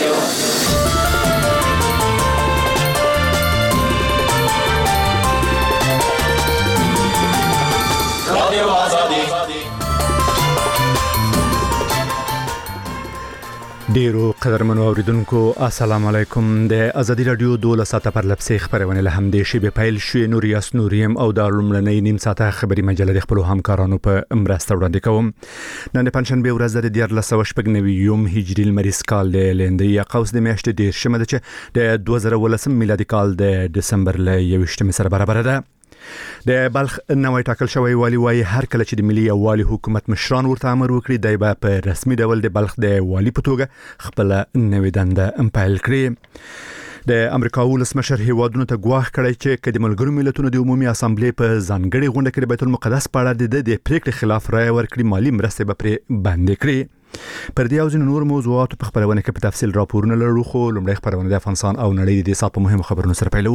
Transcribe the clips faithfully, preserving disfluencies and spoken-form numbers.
ډیرو قدرمنو اوریدونکو السلام علیکم. د ازادي رادیو دوله ساعته پر لپسې خبرونه له همدې شی به پیل شوې. نوریاس نوریم او د لومړنۍ نیم ساعته خبري مجله د خپل همکارانو په مرسته وړاندې کوم. نن د پنځشنبه ورځ د دیار لسو شپږ نویم هجری المریز کال د لندې قوس د میاشتې د شمه ده چې د دوه زره ولسم میلادي کال د دسمبر ل یویشتمې سره برابر ده. د بلخ نوې ټاکل شوی والی وايي هر کله چې د ملي یووالي حکومت مشران ورته امر وکړي دی به په رسمي ډول د بلخ د والی په توګه خپل نوې دنده امپایل کړي. د امریکا ولسمشر هیوادونو ته ګواښ کړی چې کله ملګرو ملتونو د عمومي اسامبلې په ځانګړي غونډه کې د بیت المقدس په اړه د د پریکړې خلاف رائے ورکړي مالی مرستې به پرې بندې کړي. پر دې او ځینو نور موضوعات په خبرونه کې په تفصیل راپورونه لرو، خو لومړی خبرونه د افغانستان او نړۍ د سات په مهمو خبرونو سره پیلو.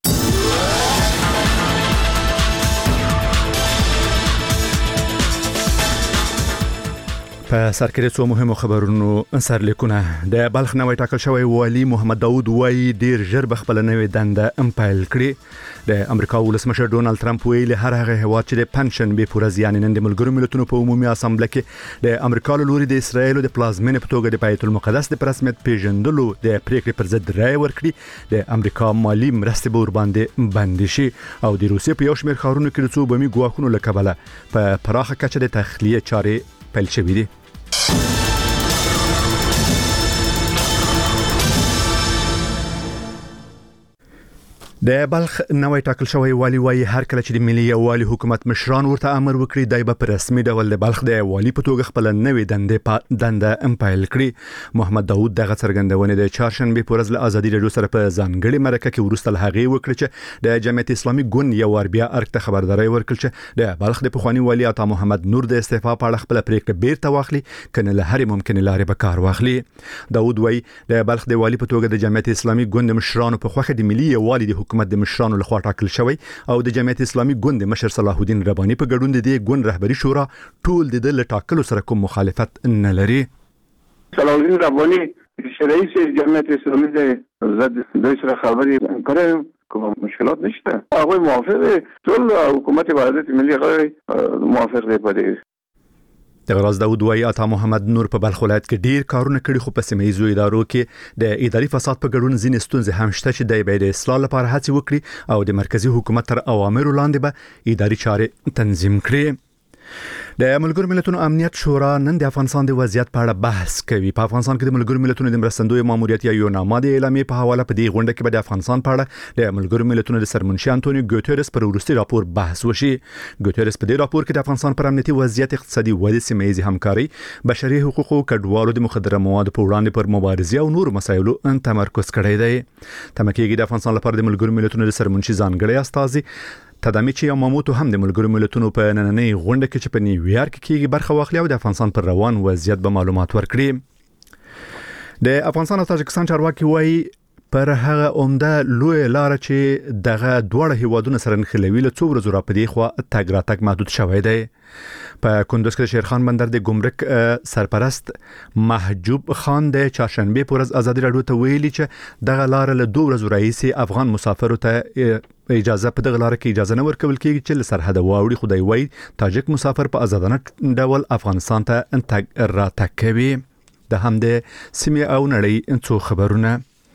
په سر کې څو مهمو خبرونو سرلیکونه. د بلخ نوې ټاکل شوی والی محمد داوود وایي ډیر ژر به خپل نوې دنده امپایل کړي. د امریکا ولسمشر ډونالد ټرمپ ویلي هر هغه هیواد چې د پنشن به پورز یعنی نن د ملګرو ملتونو په عمومي اسامبلې کې د امریکا له لوري د اسرایل د پلازمینې په توګه د بیت المقدس د رسمیت پیژندلو د پریکړې پر ضد رائے ورکړي، د امریکا مالی مرستې به ور باندې بند شي او د روسیې په یو شمېر ښارونو کې د څو بمي ګواښونو له کبله په پراخه کچه د تخلیه چارې پیل شوې دي. د بلخ نوې ټاکل شوی والی وايي هر کله چې د ملي یووالي حکومت مشران ورته امر وکړي دی به په رسمي ډول د بلخ د والی په توګه خپل نوې دنده په دنده امپایل کړي. محمد داوود دغه څرګندونه د چهارشنبه په ورځ له ازادي رادیو سره په ځانګړي مرکه کې ورسته هغه وکړه چې د جمعیت اسلامي ګوند یو ور بیا ارګ ته خبرداري ورکړه چې د بلخ د پخوانی والی عطا محمد نور د استعفا په اړه خپل پریکړه بیرته واخلي کنه له هر ممکن لارې به کار واخلي. داوود وايي د بلخ د والی په توګه د جمعیت اسلامي ګوند مشرانو په خوخه د ملي یووالي د حکومت د مشرانو لخوا ټاکل شوی او د جمعیت اسلامي ګوند مشر صلاح الدین رباني په ګډون د دې ګوند رهبری شورا ټول د دل ټاکلو سره کوم مخالفت نه لري. صلاح الدین رباني چې رئیس جمعیت اسلامي د زد د سره خبري کړو کوم مشکلات نشته، هغه موافق ټول حکومت وحدت ملي غیر موافق دی په دې. د غراز داوود وايي عطا محمد نور په بلخ ولایت کې ډیر کارونه کړي خو په سیمه‌یزو ادارو کې د اداري فساد په ګډون ځینې ستونزې هم شته چې د بیت اصلاح لپاره هڅه وکړي او د مرکزی حکومت تر اوامرو لاندې به اداري چارې تنظیم کړي. د ملګرو ملتونو امنیت شورا نن د افغانستان د وضعیت په اړه بحث کوي. په افغانستان کې د ملګرو ملتونو د مرستندوی ماموریت یا یوناما د اعلامیې په حواله په دې غونډه کې به د افغانستان په اړه د ملګرو ملتونو د سرمنشي انټونیو ګوتيرس پر وروستي راپور بحث وشي. ګوتيرس په دې راپور کې د افغانستان پر امنیتي وضعیت، اقتصادي ودې، سیمه‌یزي همکاري، بشري حقوقو، کډوالو د مخدره موادو په وړاندې پر مبارزه او نور مسایلو تمرکز کړی دی. تمکیږي د افغانستان لپاره د ملګرو ملتونو د سرمنشي ځانګړي استازي تدامیچی یاماموتو هم د ملګرو ملتونو په نننۍ غونډه کې چې په نیویارک کې برخه واخلي او د افغانستان پر روان وضعیت به معلومات ورکړي. د افغانستان او تاجکستان چارواکي وایي پر هغه عمده لوی لار چې دغه دوه هیوادونو سره نښلوي له څو ورځې را پدې خو تګ راتګ محدود شوی دی. په کندوز کې شیرخان بندر د ګمرک سرپرست محجوب خان د چهارشنبه په ورځ ازادي رادیو ته ویلي چې دغه لار له دوه ورځې راهیسې افغان مسافرو ته اجازه په دغه لار کې اجازه نه ورکول کېږي چې له سرحد واوړي. خدای وایي تاجک مسافر په آزادانه ډول افغانستان ته تګ راتګ کوي. د هم د سیمې او نړۍ څو خبرونه.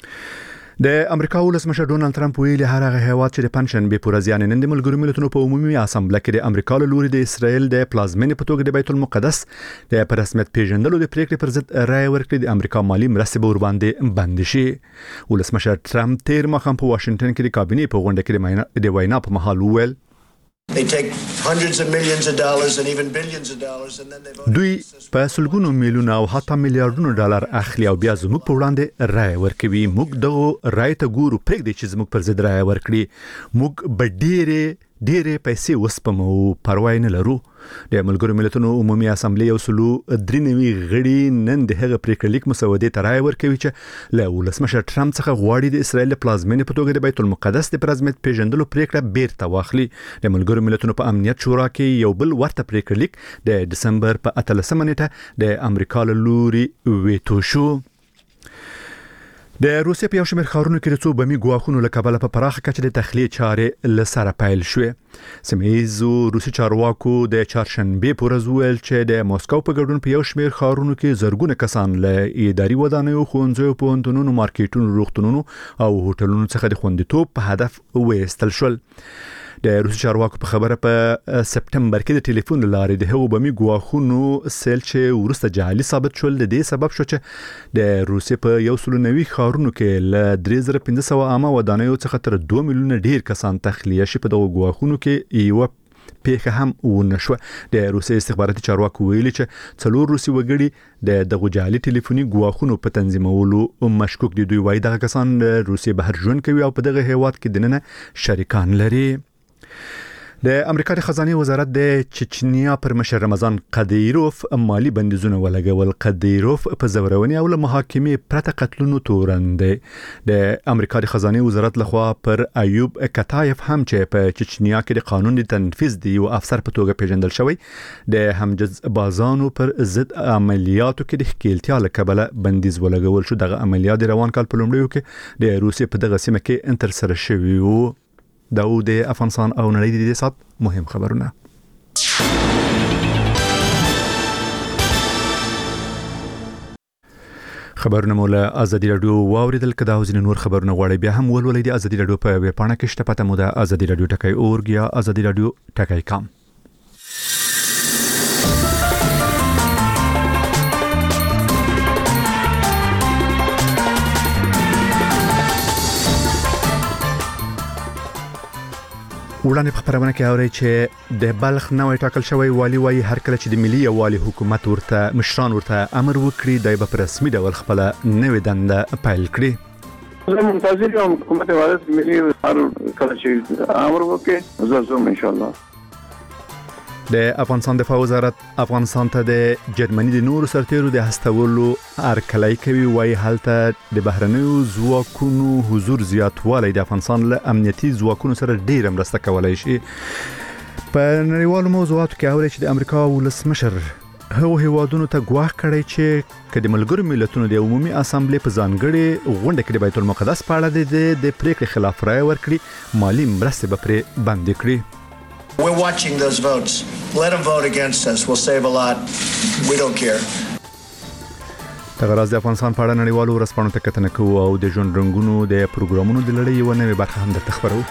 د امریکا ولسمشر ډونالد ټرمپ ویلي هر هغه هیواد چې د پنشنبه په ورځ یعنی نن د ملګرو ملتونو په عمومي اسامبلې کې د امریکا له لوري د اسرایل د پلازمینې په توګه د بیت المقدس د پر رسمیت پیژندلو د پریکړې پر ضد رائے ورکړي، د امریکا مالی مرستې به ور باندې بند شي. ولسمشر ټرمپ تیر مخام په واشنگټن کې د کابینې په غونډه کې د وینا په مهال وویل They take hundreds of millions of dollars and even billions of dollars and then they vote. دوی په سلګونو میلیونه او حتی میلیارډونو ډالر اخلي او بیا زموږ په وړاندې رائے ورکوي. موږ دغه رائے ته ګورو، پرېږدي چې زموږ پر ضد رائے ورکړي. موږ به ډېرې ډېرې پیسې وسپمو، پروا نه لرو. د ملګرو ملتونو عمومي اسامبلې یو سلو درې نوي غړي نن د هغه پریکړه لیک مسودې ته رائے ورکوي چې له ولسمشر ټرمپ څخه غواړي د اسرایل پلازمینې په توګه د بیت المقدس د رسمیت پیژندلو پریکړه بیرته واخلي. د ملګرو ملتونو په امنیت شورا کې یو بل ورته پریکړه لیک د دسمبر په اتلسمه نیټه د امریکا له لوري ویتو شو. د روسیې په یو شمېر ښارونو کې د څو بمي ګواښونو له کبله په پراخه کچه د تخلیه چارې له سره پیل شوې. سیمه‌ییزو روسي چارواکو د چهارشنبې په ورځ وویل چې د موسکو په ګډون په یو شمېر ښارونو کې زرګونه کسان له اداري ودانیو، ښوونځیو، پوهنتونونو، مارکیټونو، روغتونونو او هوټلونو څخه د خوندیتوب په هدف وایستل شول. د روسي چارواکو په خبره په سپټمبر کې د ټلیفون لارې د هغو بمي ګواښونو سیل چې ورسته جعلي ثابت شول د دې سبب شو چې د روسیې په یو سل نوي ښارونو کې له درې زره پنځه سوه عامه ودانیو څخه تر دوه میلیونه ډیر کسان تخلیه شي. په دغو ګواښونو کې یو پیښه هم ونه شو. د روسیې استخباراتي چارواکو ویلي چې څلور روسي وګړي د دغو جعلي ټلیفوني ګواښونو په تنظیمولو مشکوک دي. دوی وایي دغه کسان روسیې بهر ژوند کوي او په دغه هیواد کې دننه شریکان لري. د امریکا د خزانه وزارت د چچنیا پر مشر رمضان قدیروف مالی بندیزونه ولګول. قدیروف په زورونی او له محاکمې پرته قتلونو تورن دی. د امریکا د خزانه وزارت لخوا پر ایوب کتایف هم چې په چچنیا کې د قانون د تنفيذ دی او افسر په توګه پیژندل شوی د همجز بازانو پر ضد عملیاتو کې د ښکیلتیا له کبله بندیز ولګول شو. دغه عملیات د روان کال په لومړیو کې د روسیې په دغه سیمه کې انتر سره شوی وو. داود افغانستان او نړۍ د سات مهم خبرونه. خبرونه مولا ازادي رادیو واوریدل. کدا وزن نور خبرونه غواړي بیا هم ولولې د ازادي رادیو په ویب پاڼه کې شته. پته مو د ازادي رادیو ټکای اورګ یا ازادي رادیو ټکای کام. وړاندې په خبرونه کې اوري چې د بلخ نوې ټاکل شوی والی وايي هر کله چې د ملي یووالي حکومت ورته مشران ورته امر وکړي د په رسمي ډول خپل نوې دنده پیل کړي. زه منتظر یم حکومت وزارت ملي هر کله چې امر وکړي زه زوم ان شاء الله. د افغانستان دفاع وزارت افغانستان ته د جرمني د نورو سرتیرو د هستولو ارکلای کوي. وايي هلته د بهرنیو ځواکونو حضور زیاتوالی د افغانستان له امنیتي ځواکونو سره ډیر مرسته کولای شي. په نړیوالو موضوعاتو کې اوري چې د امریکا ولسمشر هغه هیوادونو ته ګواښ کړی چې کله ملګرو ملتونو د عمومي اسامبلې په ځانګړي غونډه کې د بیت المقدس په اړه د پریکړې خلاف رائے ورکړي مالی مرستې به پرې بند کړي. We're watching those votes. Let them vote against us. We'll save a lot. We don't care. تغراز د افغانستان په اړه نړیوالو ورځپاڼو ته کتنه کوو او د ژوند رنگونو د پروګرامونو د لړۍ یو نوې برخه هم درته خبرو.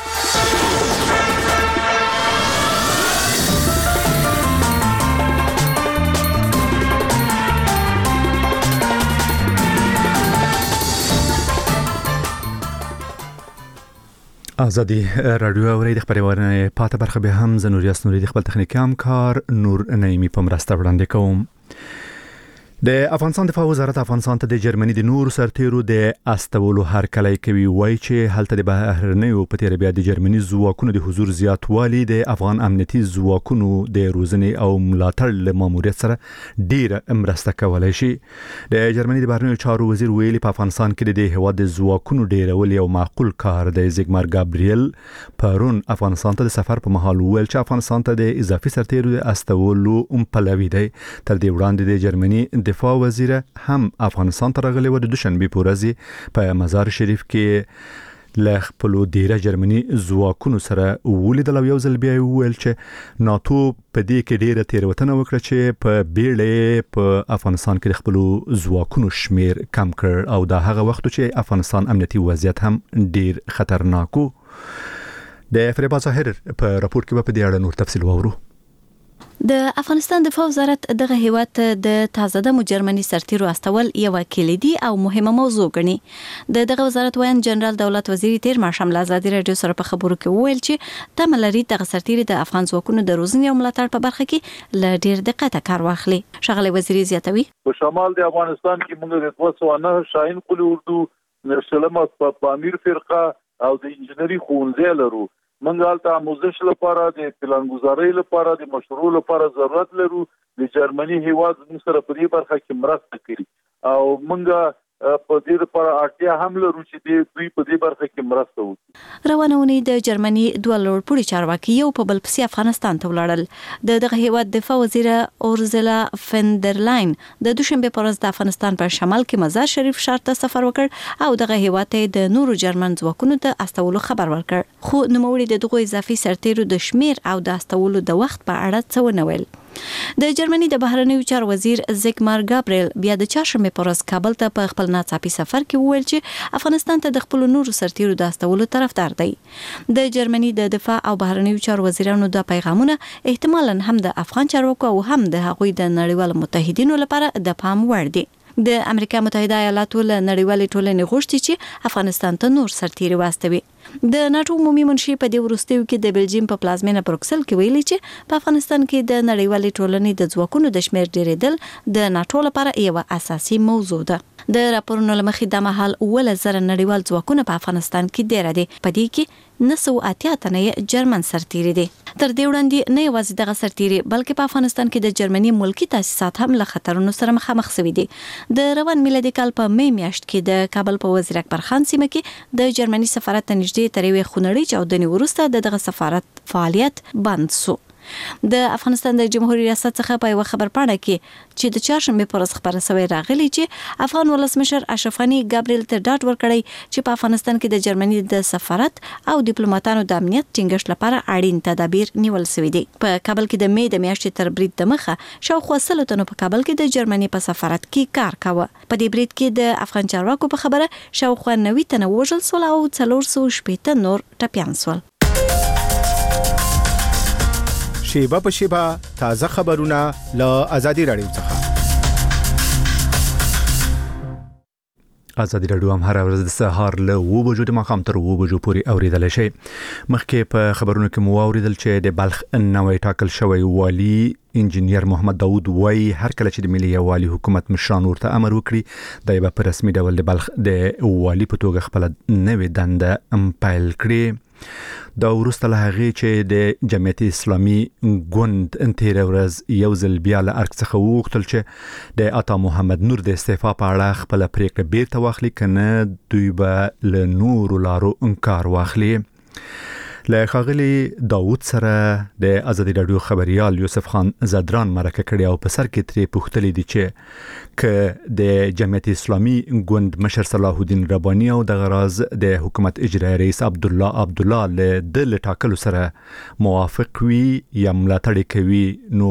ازادي رادیو اوري د خبرونه پاته برخه به هم زنوریاس نوري د خپل تخنیکي همکار نور نعیمی په مرسته وړاندې کوم. د افغانستان دفاع وزارت افغانستان ته د جرمني د نورو سرتیرو د استولو هر کله کوي. وایي چې هلته د بهرنیو په تیر بیا د جرمني ځواکونو د حضور زیاتوالی د افغان امنیتي ځواکونو د روزنې او ملاتړ له ماموریت سره ډیر مرسته کولای شي. د جرمني د بهرنیو چارو وزیر ویلي په افغانستان کې د هیواد د ځواکونو ډیرول یو معقول کار دی. زیګمار ګابریل پرون افغانستان ته د سفر په مهال ویل چې افغانستان ته د اضافي سرتیرو د استولو ام پلوي دی. تر دې وړاندې د جرمني دفاع وزیر هم افغانستان ته راغلی و. د دوشنبه په ورځ په مزار شریف کې له خپل ډیره جرمني ځواکونو سره ولیدل او یو ځل بیا ویل چې ناتو په دې کې ډیره تیروتنه وکړه چې په بیړه په افغانستان کې خپل ځواکونو شمیر کم کړ او دا هغه وخت چې افغانستان امنیتي وضعیت هم ډیر خطرناک و. د فریبا ظاهر په راپور کې په دې اړه نور تفصیل وورو. د افغانستان دفاع وزارت دغه هیواد د تازه د جرمني سرتیرو استول یو کلیدي او مهمه موضوع ګڼي. د دغه وزارت وایي جنرال دولت وزیر تیر ماښام له ازادي رادیو سره په خبرو کې وویل چې تم لري دغه سرتیري د افغان ځواکونو د روزنې او ملاتړ په برخه کې له ډیر دقت کار واخلي. شغله وزیر زیاتوي په شمال د افغانستان کې موږ د دوه سوه نه شاهین قلی اردو نرسلمه په پامیر فرقه او د انجنیری ښوونځي لرو. منګال ته آموزش لپاره د پلانګذارۍ لپاره د مشروع لپاره ضرورت لرو. د جرمني هیواد موږ سره په دې برخه کې مرسته کوي او موږ په دې لپاره اړتیا هم لرو چې دوی په دې برخه کې مرسته وکړي. روانه اونۍ د جرمني دوه لوړپوړي چارواکي یو په بل پسې افغانستان ته ولاړل. د دغه هیواد دفاع وزیر اورزلا فندرلاین د دوشنبه پر ورځ د افغانستان په شمال کې مزار شریف ښار ته سفر وکړ او دغه هیواد ته د نورو جرمن ځواکونو ته استولو خبر ورکړ. خو نوموړي د دغه اضافي سرتیرو د شمیر او د استولو د وخت په اړه څه ونه ویل. د جرمني د بهرنیو چارو وزیر زیګمار ګابریل بیا د چهارشنبه پر ورځ کابل ته په خپل ناڅاپي سفر کې وویل چې افغانستان ته د خپل نورو سرتیرو د استولو طرفدار دی. د جرمني د دفاع او بهرنیو چارو وزیرانو د پیغامونه احتمالاً هم د افغان چارواکو او هم د هغوی د نړیوال متحدینو لپاره د پام وړ دي. د امریکا متحده ایالاتو له نړیوالې ټولنې غوښتي چې افغانستان ته نور سرتیري واستوي. د ناتو عمومي منشي په دې وروستیو کې د بلجیم په پلازمینه بروکسل کې ویلي چې په افغانستان کې د نړیوالې ټولنې د ځواکونو د شمیر ډیرېدل د ناتو لپاره یو اساسي موضوع ده. د راپورونو لمخې د مهال اوله زره نړیوال ځواکونه په افغانستان کې ډیر دي. په دې کې نهه سوه اتیا تنه جرمن سرتیري دي. تر دې وړاندې نه یوازې دغه سرتیري بلکې په افغانستان کې د جرمني ملکی تاسیسات هم له خطرونو سره مخامخ شوي دي. د روان میلادي کال په می میاشت کې د کابل په وزیر اکبر خان سیمه کې د جرمني سفارت ته نږدې تر یوې خونړۍ چاودنې وروسته د دغه سفارت فعالیت بند شو. د افغانستان د جمهوریت ریاست څخه په یو خبر پاڼه کې چې د چهارشنبه پر ورځ خبره شوې راغلي چې افغان ولسمشر اشرف غني ګابریل ته ډاډ ورکړی چې په افغانستان کې د جرمني د سفارت او ډیپلوماټانو د امنیت ټینګښت لپاره اړین تدابیر نیول شوي دي. په کابل کې د می د میاشتې تر برید د مخه شاوخوا سلو تنو په کابل کې د جرمني په سفارت کې کار کاوه. په دې برید کې د افغان چارواکو په خبره شاوخوا نوي تنه وژل شول او څلور سوه شپېته نور ټپیان شول. شیبه په شیبه تازه خبرونه له ازادي رادیو څخه. ازادي رادیو هم هر ورځ د سهار له اوه بجو د ماښام تر اوه بجو پورې اوریدل شي. مخکې په خبرونو کې مو اوریدل چې د بلخ نوې ټاکل شوی والی انجینیر محمد داوود وای هر کله چې د ملي یووالي حکومت مشران ورته امر وکړي د یو په رسمي ډول د بلخ د والی په توګه خپل نوې دنده امپایل کړي. دا ورسته له هغه چې د جمعیت اسلامي ګوند انتیر ورځ یو ځل بیا له ارګ څخه وغوښتل چې د عطا محمد نور د استعفا په اړه خپل پریکړه بیرته واخلي کنه دوی به له نور لارو انکار واخلي. له ښاغلي داوود سره د ازادي رادیو خبريال یوسف خان زدران مرکه کړی او په سر کې ترې پوښتلې دي چې ک د جمعیت اسلامي ګوند مشر صلاح الدین رباني او د غراز د حکومت اجرایی رئیس عبد الله عبد الله له د ټاکلو سره موافق وي یا ملاتړ کوي نو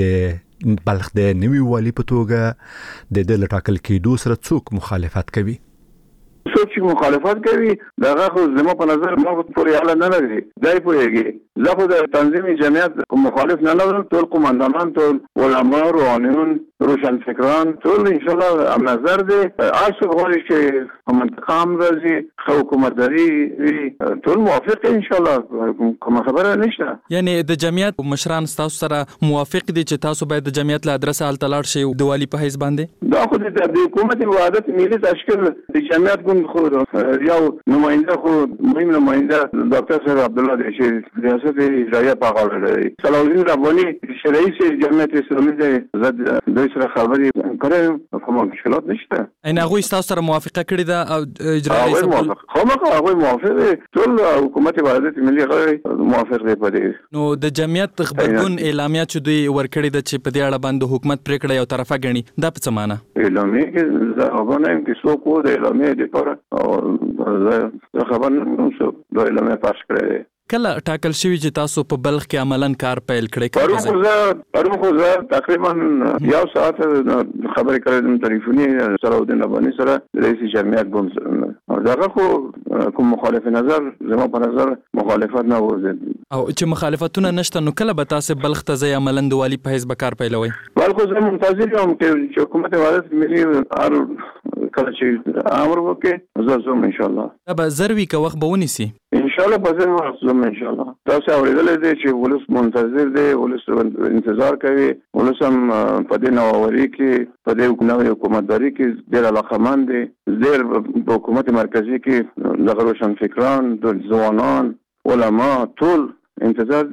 د بلخ د نوي والی په توګه د د ټاکل کېدو سره څوک مخالفت کوي. څوک چې مخالفت کوي دغه خو زموږ په نظر موږ پورې اړه نه لري. دای پوهیږي زه خو د تنظیمي جمعیت مخالف نه لرم. ټول قومندانان ټول علما روحانیون روشن فکران ټول ان شاء الله هم نظر دي. آسو غواړي چې منتقام راځي خو حکومتداري ټول موافق ان شاء الله کوم خبره نشته. یعنی د جمعیت مشران تاسو سره موافق دي چې تاسو باید د جمعیت له ادرس حل تلاړ شي د والی په حیث باندې؟ دا خو د حکومت وحدت ملي تشکیل د جمعیت ګوند خو یو نماینده خو مهم نماینده ډاکټر صاحب عبد الله دی چې ریاست اجرایه په غاړه لري. صلاح الدین رباني چې رئیس جمعیت اسلامي دی زد دوی سره خبرې کړې کوم مشکلات نشته. ان هغه تاسو سره موافقه کړې ده او اجرایه رئیس موافق خو ما هغه موافق ټول حکومت وحدت ملي غړي موافق دی په دې. نو د جمعیت خبرګون اعلامیه چې دوی ورکړې ده چې په دې اړه باندې حکومت پریکړه یو طرفه غني دا په څه معنی؟ اعلامیه کې زه هغه نه کې څوک و د اعلامیه لپاره او زه خبر نه څه د اعلامیه پاس کړې. کله ټاکل شوی چې تاسو په بلخ کې عملاً کار پیل کړی؟ پرون زه پرون خو زه تقریبا یو ساعت خبرې کړم ټلیفوني صلاح الدین رباني سره رئیس جمعیت ګوند دغه خو کوم مخالف نظر زما په نظر مخالفت نه وځي او چې مخالفتونه نشته نو کله به تاسو بلخ ته ځي عملاً د والی په حساب کار پیلوي؟ بل خو زه منتظر یم چې حکومت وحدت ملي هر کله چې امر وکړي زه زوم ان شاء الله. دا به ضروري که وخت به ونیسي ان شاء الله به زه زوم ان شاء الله. تاسو اوریدل دي چې ولس منتظر دي ولس انتظار کوي ولس هم په دې نووري کې په دې نوې حکومتداري کې ډېر علاقمند دي. ډېر په حکومت مرکزی کې د روشن فکران د ځوانان علما ټول انتظار دی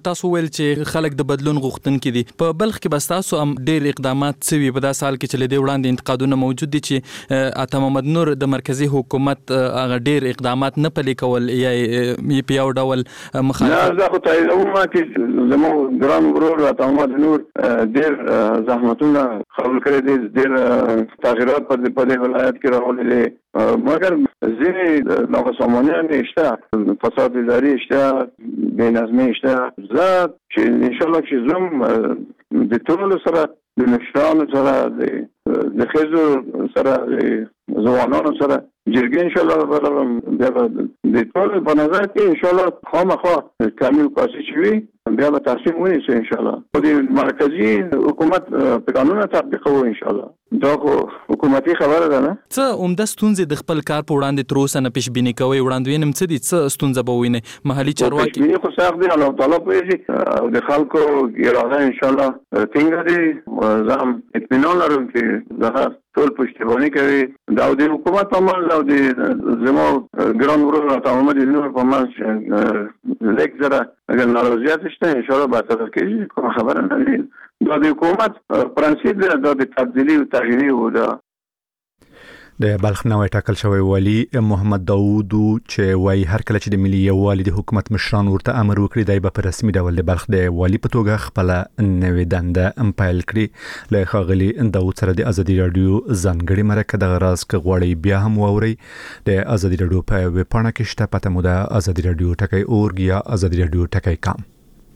تاسو ویل چې خلک د بدلون غوښتونکي دي. په بلخ کې بس تاسو هم ډېر اقدامات سوي په داسې حال کې چې لدې وړاندې انتقادونه موجود دي چې عطا محمد نور د مرکزی حکومت هغه ډېر اقدامات نه پلي کول یا یې په یو ډول مخالفت. زه خو تاییدوم چې زموږ ګران ورور عطا محمد نور ډېر زحمتونه قبول کړي دي، ډېر تغییرات په دې ولایت کې راغلي دي، مګر ځینې ناقصامانیان شته، فساد اداري شته، بې نظمي شته. زه چې انشاءالله چې زم د ټولو سره د مشرانو سره د ښځو سره د ځوانانو سره جرګې انشاءالله برابر بیا د ټولو په نظر کې انشاءالله خامخا کمی او کاسي چې وي بیا به تصمیم ونیسو انشاءالله. خو د مرکزي حکومت قانون تطبیقوو انشاءالله. دا خو حکومتي خبره ده نه. څه عمده ستونزې د خپل کار په وړاندې تر اوسه نه پیشبیني کوئ؟ وړاندوینم څه دي؟ څه ستونزه به ووینئ؟ محلي چارواکي پیشبیني خو سخت دي، الله تعالی پوهېږي او د خلکو اراده انشاءالله ټینګه دي. زه هم اطمینان لرم چې دغه ټول پشتیباني کوي. دا د حکومت په منځ او د زموږ ګران ورور عطا محمد نور په منځ لږ ذره اگر ناراضیت شته انشاءالله برطرف کیږي. کومه خبره نه ده. دا د حکومت پرنسیپ دی، دا د تبدیلي او تغییري و. دا د بلخ نوې ټاکل شوی والی محمد داوود چې وایي هر کله چې د ملي یووالي د حکومت مشران ورته امر وکړي دی به په رسمي ډول د بلخ د والی په توګه خپل نوې دنده امپایل کړي. له ښاغلي داوود سره د ازادي رادیو ځانګړي مرکه د غراز ک غوړی بیا هم ووري. د ازادي رادیو په ویب پاڼه کې شته، پته مو ده ازادي رادیو ټکی اورګ یا ازادي رادیو ټکی کام.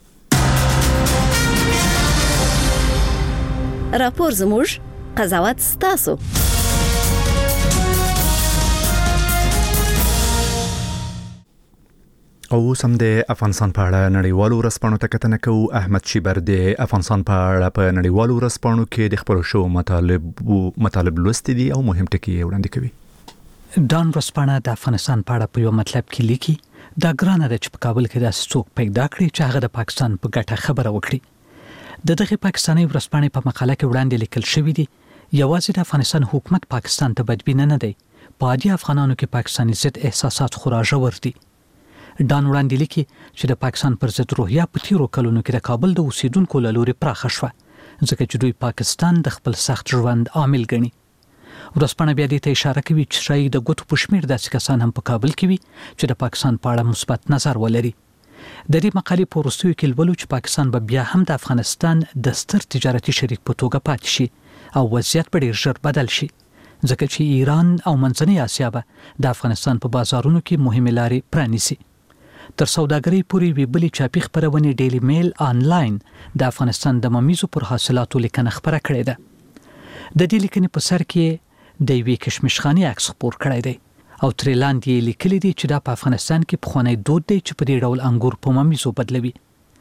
راپور زموږ قضاوت ستاسو. او سم د افغانستان په اړه نړیوالو ورځپاڼو ته کتنه کوو. احمد شیبر د افغانستان په اړه په نړیوالو ورځپاڼو کې د خپلو شوو مطالب مطالب لوستي دي او مهم ټکي یې وړاندې کوي. ډان ورځپاڼه د افغانستان په اړه په یو مطلب کې لیکي دا ګرانه ده چې په کابل کې داسې څوک پیدا کړي چې هغه د پاکستان په ګټه خبره وکړي. د دغه پاکستاني ورځپاڼې په مقاله کې وړاندې لیکل شوی دی یوازې د افغانستان حکومت پاکستان ته بدبینه نه دی، په عادي افغانانو کې پاکستاني ضد احساسات خورا ژور دي. ډان وړاندې لیکي چې د پاکستان پر ضد روحیه په تیرو کلونو کې د کابل د اوسیدونکو له لوري پراخه شوه، ځکه چې دوی پاکستان د خپل سخت ژوند عامل ګڼي. ورځپاڼه بیا دې ته اشاره کوي چې شایي د ګوتو په شمېر داسې کسان هم په کابل کې وي چې د پاکستان په اړه مثبت نظر ولري. د دې مقالې په وروستیو کې لولو چې پاکستان به بیا هم د افغانستان د ستر تجارتي شریک په توګه پاتې شي او وضعیت به ډېر ژر بدل شي، ځکه چې ایران او منځنۍ اسیا به د افغانستان په بازارونو کې مهمې لارې پرانیسي. تر سوداګرۍ پورې وی بلې چاپي خبرونه ډیلی میل آنلاین د افغانستان د ممیزو پر حاصلاتو لیکنه خبره کړې ده. د دې لیکنې په سر کې د یوې کشمشخانې عکس خپور کړی دی او ترې لاندې لیکلي دي چې دا په افغانستان کې پخوانی دود دی چې په دې ډول انګور په ممیزو بدلوي.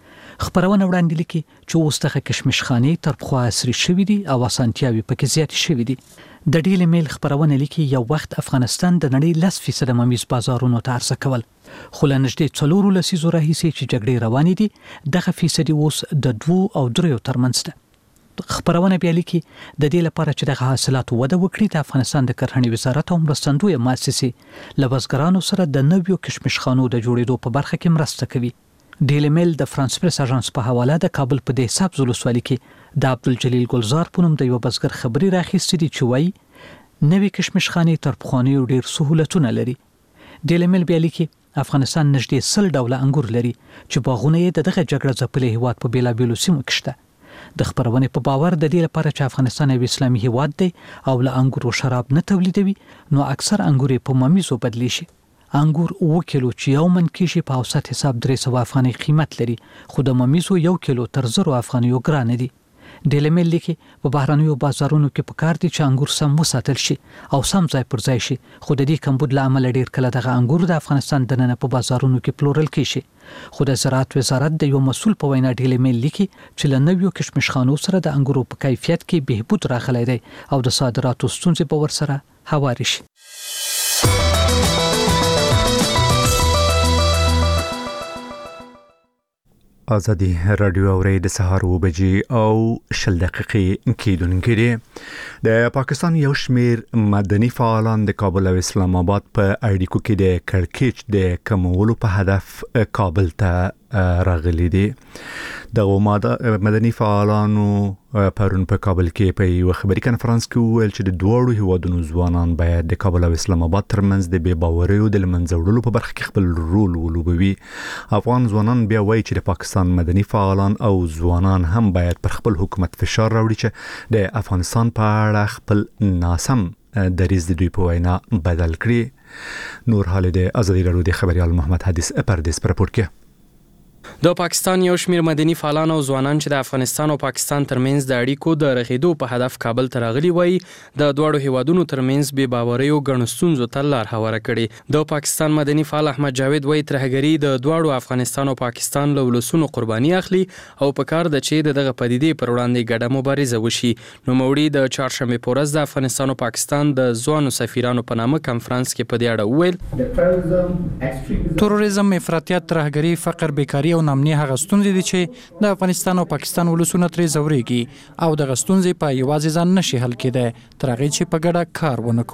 خبرونه وړاندې لیکي چې اوس دغه کشمشخانې تر پخوا عصري شوي دي او اسانتیاوې پکې زیاتې شوي دي. د ډیلی میل خبرونه لیکي یو وخت افغانستان د نړۍ لس فیصده ممیز بازارونو ته عرضه کول، خو له نږدې څلورو لسیزو راهیسې چې جګړې روانې دي دغه فیصدي اوس د دوو او دریو ترمنځ ده. خبرونه بیا لیکي د دې لپاره چې دغه حاصلات وده وکړي د افغانستان د کرهڼې وزارت او مرستندویه مؤسسې له بزګرانو سره د نویو کشمشخانو د جوړېدو په برخه کې مرسته کوي. ډیلی میل د فرانس پریس اژانس په حواله د کابل په دې سبز ولسوالۍ کې د عبدالجلیل ګلزار په نوم د یو بزګر خبري راخیستې دي چې وایي نوې کشمشخانې تر پخوانیو ډېر سهولتونه لري. ډیلی میل بیا لیکي افغانستان نږدې سل ډوله انګور لري چې باغونه یې د دغه جګړه ځپلي هیواد په بیلابیلو سیمو کې شته. د خبرونې په باور د دې لپاره چې افغانستان یو اسلامي هیواد دی او له انګورو شراب نه تولیدوي نو اکثر انګور په ممیزو بدلی شي. انګور اوه کیلو چې یو من کېږي په اوسط حساب درې سوه افغانۍ قیمت لري، خو د ممیزو یو کیلو تر زرو افغانیو ګرانه دي. ډیلی میل لیکي په بهرنیو بازارونو کې پکار دي چې انګور سم وساتل شي او سم ځای پر ځای شي، خو د دې کمبود له امله ډېر کله دغه انګور د افغانستان دننه په بازارونو کې پلورل کېږي. خو د زراعت وزارت د یو مسؤل په وینا ډیلی میل لیکي چې له نویو کشمشخانو سره د انګورو په کیفیت کې بهبود راغلی دی او د صادراتو ستونزې به ورسره هوارې شي. ازادي رادیو اوري د سهار و بجې او شل دقیقې کېدونکې دي. د پاکستان یو شمیر مدني فعالان د کابل او اسلام آباد په اړیکو کې د کړکېچ د کمولو په هدف کابل ته راغلي دي. د مدني فعالانو پرون په کابل کې په یو خبري کانفرنس کې ویل چې د دوړو هیوادونو ځوانان باید د کابل او اسلام آباد ترمنځ د بې باوریو د لمنځه وړلو په برخه کې خپل رول ولوبوي. افغان ځوانان بیا وایي چې د پاکستان مدني فعالان او ځوانان هم باید پر خپل حکومت فشار راوړي چې د افغانستان په اړه خپل ناسم دریځ د دوی په وینا بدل کړي. نور حال د ازادي رادیو د خبريال محمد حدیث پردیس پر پورت کې د پاکستان یو شمیر مدني فعالان او ځوانان چې د افغانستان او پاکستان ترمنځ د اړیکو د رغیدو په هدف کابل ته راغلي وای د دوړو هیوادونو ترمنځ بې باوریو ګڼ ستونزو ته لار هواره کړي. د پاکستان مدني فعال احمد جاوید وای ترهګری د دوړو افغانستان او پاکستان له ولسونو قرباني اخلي او په کار د چې دغه پدیدې پر وړاندې ګډه مبارزه وشي. نو موړي د چهارشنبه پورز د افغانستان او پاکستان د ځوانو سفیرانو په نامه کانفرنس کې په دې اړه وویل تروریزم، افراطیت، ترهګری، فقر، بیکاری او نامني هغه ستونزې دي چې د افغانستان او پاکستان ولسونه ترې زوريږي او د غستونزې په یوازې ځان نشي حل کېدای تر هغه چې په ګډه کار ونه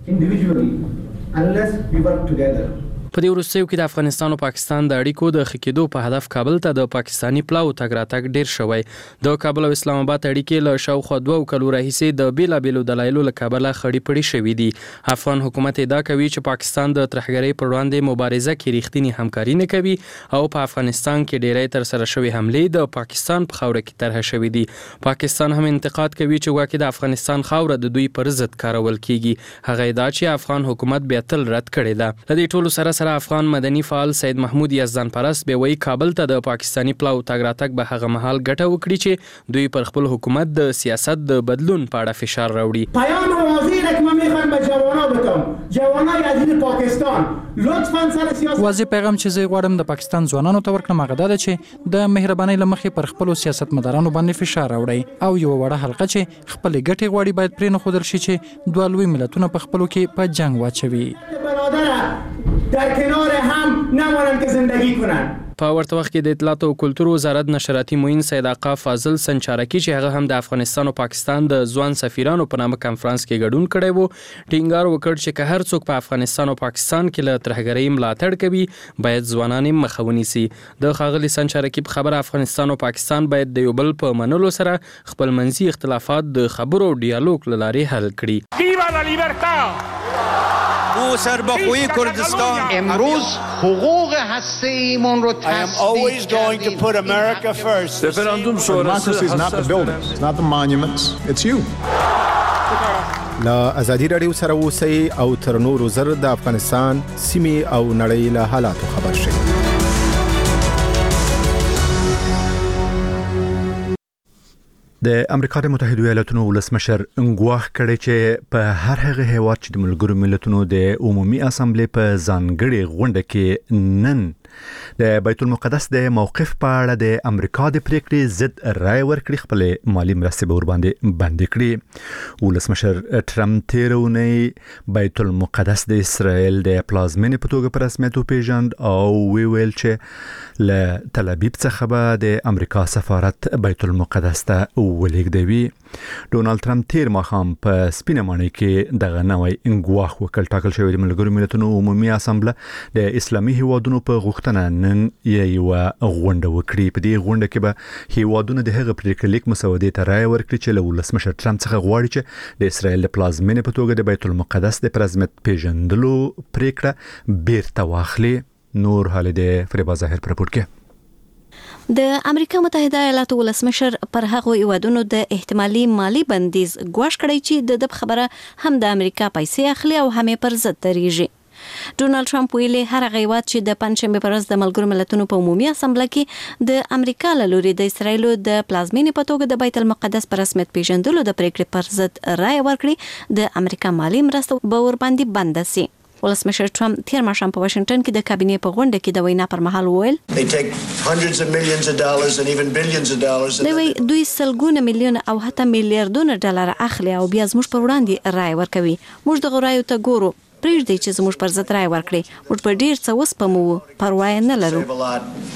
کړو. په دې وروستیو کې د افغانستان او پاکستان د اړیکو د خکېدو په هدف کابل ته د پاکستانی پلاو تګ راتګ ډیر شوی. د کابل او اسلام آباد اړیکې له شاوخوا دوه کلو راهیسې د بیلابیلو دلایلو له کابله خړې پړې شوې دي. افغان حکومت ادعا کوي چې پاکستان د ترهګرۍ پر وړاندې مبارزه کې ریښتینی همکاري نه کوي او په افغانستان کې ډیری تر سره شوی حملې د پاکستان په خاوره کې طرح شوې دي. پاکستان هم انتقاد کوي چې واکې د افغانستان خاوره د دوی پر ضد کارول کیږي. هغه ادعا چې افغان حکومت بیا تل رد کړې ده. د دې ټولو سره سره افغان مدني فعال سید محمود یزدان پرست به وی کابل ته د پاکستانی پلاو تګ راتګ به هغه مهال ګټه وکړي چې دوی پر خپل حکومت د سیاست د بدلون په اړه فشار راوړي. پیام واضح را که من میخوام به جوانا بدم جوانای عزیز پاکستان لطفاً سر سیاست واضح پیغام چې زه غواړم د پاکستان ځوانانو ته ورکړم هغه دا چې د مهربانۍ له مخې پر خپل سیاستمدارانو باندې فشار راوړي او یو وړه حلقه چې خپل ګټې غواړي باید پرې نه خودل شي چې دوه لوی ملتونه په خپلو کې په جنگ واچوي. در کنار هم نمانند که زندگی کنند. په ورته وخت کې د اطلاعات او کلتور وزارت نشراتي معین سید آقا فاضل سنچارکی چې هغه هم د افغانستان او پاکستان د ځوان سفیرانو په نامه کانفرنس کې ګډون کړی وو ټینګار وکړ چې که هر څوک په افغانستان او پاکستان کې له ترهګرۍ ملاتړ کوي باید ځوانان یې مخه ونیسي. د ښاغلي سنچارکی په خبره افغانستان او پاکستان باید د یو بل په منلو سره خپل منځي اختلافات د خبرو او ډیالوګ له لارې حل کړي. ویوا لا لیبرتا او سربخوی کردستان امروز حقوق هسته ایمان رو تصدیق کردیم. Referendum democracy is not the buildings, it's not the monuments, it's you. لا ازادي رادیو سره اوسئ او تر نورو زر د افغانستان سیمې او نړۍ له حالاتو خبر شئ. د امریکا د متحده ایالاتونو ولسمشر انګواخ کړي چې په هر هغه هیواد چې د ملګرو ملتونو د عمومي اسامبلې په ځانګړي غونډه کې نن د بیت المقدس د موقف په اړه د امریکا د پریکړې ضد رائے ورکړي خپل مالی مرستې به ور باندې بند کړي. ولسمشر ټرمپ تیرونی بیت المقدس د اسرائیل د پلازمینې په توګه په رسمیت وپیژند او وی ویل چې له تل ابیب څخه به د امریکا سفارت بیت المقدس ته ولېږدوي. ډونالد ټرمپ تیر ماښام په سپینه ماڼۍ کې دغه نوی انګواخ وکړ. ټاکل شوی د ملګرو ملتونو عمومي اسامبله د اسلامي هیوادونو په غوښتنه نن یو غونډه وکړي. په دې غونډه کې به هیوادونو د هغه پریکړې لیک مسودې ته رائے ورکړي چې له ولسمشر ټرمپ څخه غواړي چې د اسرائیل د پلازمینې په توګه د بیت المقدس د پرزمت پیژندلو پریکړه بیرته واخلي. نور حال د فریبا ظاهر پر پورت کې د امریکا متحده ایالاتو ولسمشر پر هغو هیوادونو د احتمالي مالی بندیز ګواښ کړی چې د خبره هم د امریکا پیسې اخلي او هم پر ضد دریږي. ډونالد ټرمپ ویلي هر هغه هیواد چې د پنځشنبه پر ورځ د ملګرو ملتونو په عمومي اسامبله کې د امریکا له لوري د اسرایل د پلازمینې په توګه د بیت المقدس پر رسمیت پیژندلو د پریکړې پر ضد رائے ورکړي د امریکا مالی مرسته به ور باندې بند شي. ولسمشر ټرمپ تیر ماښام په واشنگټن کې د کابینې په غونډه کې د وینا پر مهال وویل دوی دوی سلګونه میلیون او حتی میلیارډونه ډالر اخلي او بیا زموږ پر وړاندې رائے ورکوي. موږ د غوړایو ته ګورو پرېږدي چې زموږ پر ضد رائے ورکړي. موږ په ډیر څه وسپمو پروا نه لرو.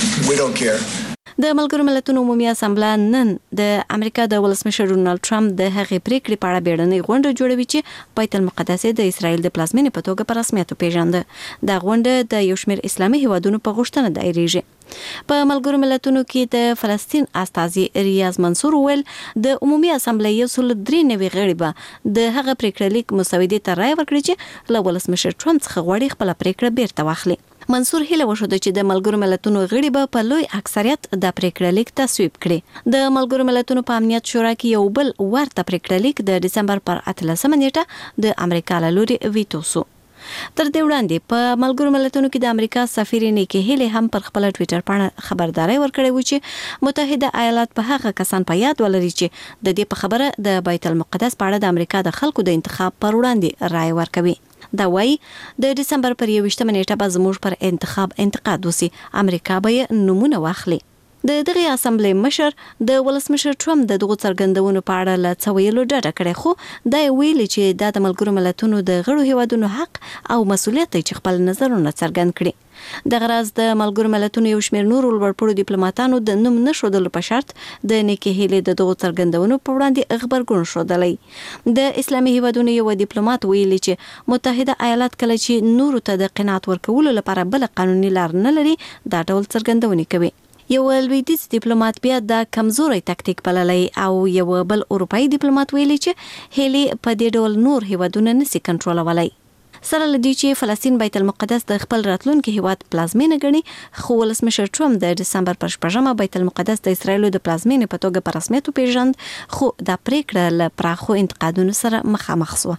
We don't care. د ملګرو ملتونو عمومي اسامبله نن د امریکا د ولسمشر ډونالد ټرمپ د هغې پریکړې په اړه بیړنۍ غونډه جوړوي چې بیت المقدس د اسرایل د پلازمینې په توګه په رسمیت وپیژنده. دا غونډه د یو شمېر اسلامي هیوادونو په غوښتنه دایریږي. په ملګرو ملتونو کې د فلسطین استازي ریاض منصور ویل د عمومي اسامبلې یو سل درې نوي غړي به د هغه پریکړې لیک مسودې ته رائے ورکړي چې له ولسمشر ټرمپ څخه غواړي خپل پریکړه بیرته واخلي. منصور هیله وشوده چې د ملګرو ملتونو غړي به په لوی اکثریت د پریکړې لیک تصویب کړي. د ملګرو ملتونو په امنیت شورا کې یو بل ورته پریکړې لیک د دسمبر پر اتلسمه نیټه د امریکا له لوري ویټو شو. تر دې وړاندې په ملګرو ملتونو کې د امریکا سفیر نیکی هیلی هم پر خپل ټوئیټر باندې خبرداري ورکړې و چې متحده ایالات په هغه کسان په یاد ولري چې د دې په خبره د بیت المقدس په اړه د امریکا د خلکو د انتخاب پر وړاندې رائے ورکوي. دا وایي د دسمبر پر یوویشتمه نیټه به زموږ پر انتخاب انتقاد وسی، امریکا به نمونه واخلي. د دغه اسمبلی مشر د ولسمشر ټرمپ د دغه څرګندونو په اړه له څه ویلو ډډه کړې، خو دا ویلي چې دا د ملګرو ملتونو د غړو هیوادونو حق او مسولیت دی چې خپل نظرونه څرګند کړي. د غراز د ملګرو ملتونو یو شمېر نور لوړپوړو ډیپلوماټانو د نوم نشودلو په شرط د نیکی هیلې د دغه څرګندونو په وړاندې خبرګون شودلی. د اسلامي هیوادونو یو ډیپلوماټ ویلي چې متحده ایالات کله چې نورو ته د قناعت ورکولو لپاره بل قانوني لار نه لري دا ډول څرګندونې کوي. یو لویدیځ ډیپلوماټ بیا دا کمزوري تکتیک بللی او یو بل اروپאי ډیپلوماټ ویلي چې هیلي په دې ډول نور هیوادونه نشي کنټرولولای. سره لدی چې فلسطین بیت المقدس د خپل راتلونکي هیواد پلازمینه ګڼي، خو ولسمشر ټرمپ د دسمبر پر شپږمه بیت المقدس د اسرایل د پلازمینې په توګه په رسمیت وپیژند، خو دا پریکړه له پراخو انتقادونو سره مخامخ شوه.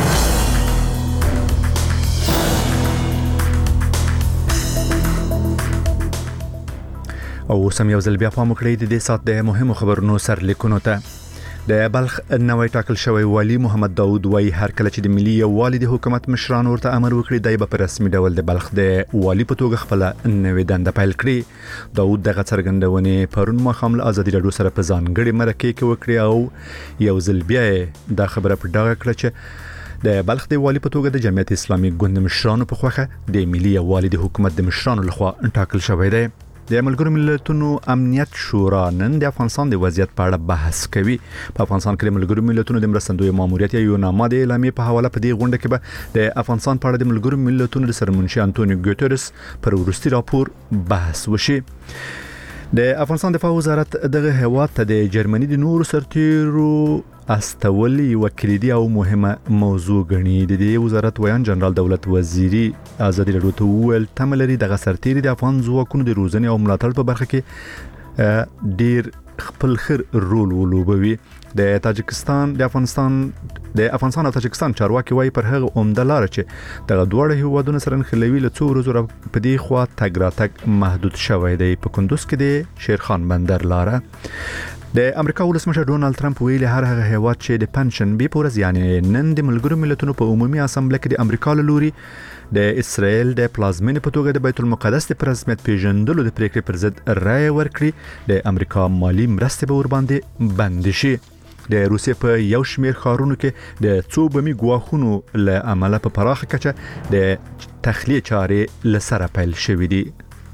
او سم یو ځل بیا پام وکړئ د دې سات د مهمو خبرونو سرلیکونو ته. د بلخ نوی ټاکل شوی والی محمد داوود وایي هر کله چې د ملي یووالي د حکومت مشران ورته امر وکړي دی به په رسمي ډول د بلخ د والی په توګه خپل نوې دنده پیل کړي. داوود دغه څرګندونې پرون ماښام له ازادي راډیو سره په ځانګړي مرکه کې وکړي او یو ځل بیا دا خبره په ډاګه کړه چې د بلخ د والی په توګه د جمعیت اسلامي ګوند مشرانو په خوخه د ملي یووالي د حکومت د مشرانو لخوا ټاکل شوی دی. د ملګرو ملتونو امنیت شورا نن د افغانستان د وضعیت په اړه بحث کوي. په افغانستان کې د ملګرو ملتونو د مرستندوی ماموریت یو نامه د اعلامیې په حواله په دې غونډه کې به د افغانستان په اړه د ملګرو ملتونو د سرمنشي انټونیو ګوتریس پر وروستي راپور بحث وشي. د افغانستان دفاع وزارت دغه هیواد ته د جرمني د نورو سرتیرو استول یو کلیدي او مهمه موضوع غني. د دې وزارت ویان جنرال دولت وزیری ازادي راډیو ته ویل تملري د سرتیري د افغان ځواکونو د روزنې او ملاتړ په برخه کې ډیر خپل خیر رول ولوبوي. د تاجکستان د افغانستان د افغانستان او تاجکستان چارواکي وايي پر هغه عمده لار چې دغه دوه هیوادونو سره نښلوي له څو ورځې په دې خوا تګ راتګ محدود شوی دی. په کندوز کې د شیرخان بندر لاره د امریکا ولسمشر ډونالد ټرمپ ویلي هر هغه هیواد چې د پنشن بي پورز یعنی نن د ملګرو ملتونو په عمومي اسامبله کې د امریکا له لوري د اسرائیل د پلازمینې په توګه د بیت المقدس د رسمیت پیژندلو د پریکړې پر ضد رائے ورکړي د امریکا مالی مرستې به ور باندې بند شي. د روسیې په یو شمېر ښارونو کې د څو بمي ګواښونو له امله په پراخه کچه د تخلیه چارې له سره پیل شوې دي.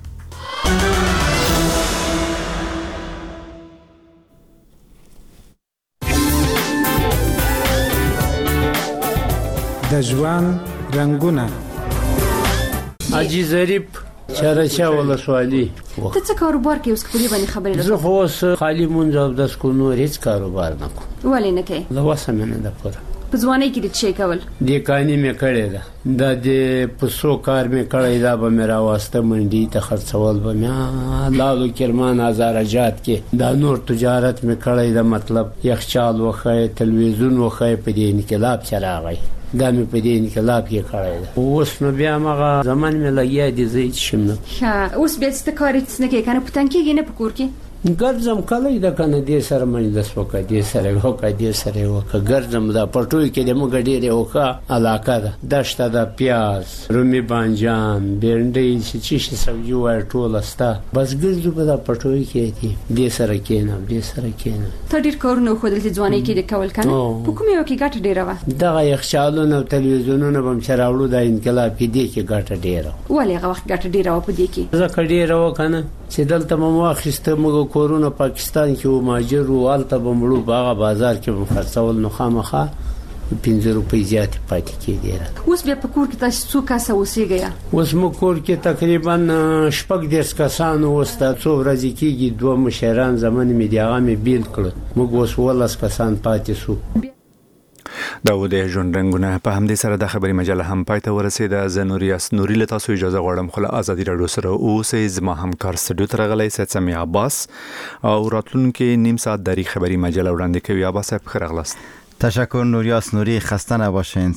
د ژوند رنگونه حاجی ظریف چرچا ولسوالي ته څه کاروبار کوي اوس په دې باندې خبرې زه خو اوس خالی مونږ او د سکول نور هیڅ کاروبار نه کوم. ولې نه کوي؟ د وسه مې نه پوره په ځوانۍ کې د څه کول د کانی مې کړې ده د دې پسو کار مې کړې دا به مې راوسته منډي ته خرڅول به مې لالو کرمان هزارجات کې دا نور تجارت مې کړې ده مطلب یخچال وخه تلویزیون وخه په دې انقلاب چراغی دا مې په دې انقلاب کې کړی ده. اوس نو بیا مغه زمان مې لګیا دي زه هیڅ شم نه. ښه اوس بیا څه کار هیڅ نه کوي کنه پټن کېږي نه په کور کې ګرځم کله د کنه دې سره مجلس وکړه دې سره وکړه دې سره وکړه ګرځم دا پټوي کې د موږ ډېر وکړه علاقه ده دشته د پیاز رومي بانجان بینډي چې چې سبزي وای ټول استا بس ګرځو په دا پټوي کې دي دې سره کېنم دې سره کېنم ته ډیر کارونه خو د ځواني کې د کول کنه په کومه یو کې ګټه ډیره و دغه یخچالونه او تلویزیونونه هم چراوړو د انقلاب کې دي کې ګټه ډیره ولې هغه وخت ګټه ډیره و په دې کې ځکه ډیره و کنه چې دلته مو اخیسته موږ کورونه پاکستان کې و ماجر او الته بمړو باغ بازار کې مو خرڅول نو خامخه پنځه روپۍ زیات پاتې کېدل اوس بیا په کور کې تاسو څو کسه اوسېږئ اوس مو کور کې تقریبا شپږ دیرش کسان اوسته څو ورځې کېږي دوه مشران زمونږ مې دی هغه مې بیل کړل موږ اوس ولس کسان پاتې شو دا و د ژوند رنگونه په همدې سره د خبري مجله هم پای ته ورسېده زه نوریاس نوري له تاسو اجازه غواړم خو له ازادي راډیو سره اوسئ زما همکار سټډیو ته راغلی سید سمی عباس او راتلونکي نیم ساعت دری خبري مجله وړاندې کوي عباس صاحب ښه راغلاست. تشکر نوریاس نوری خسته نباشین.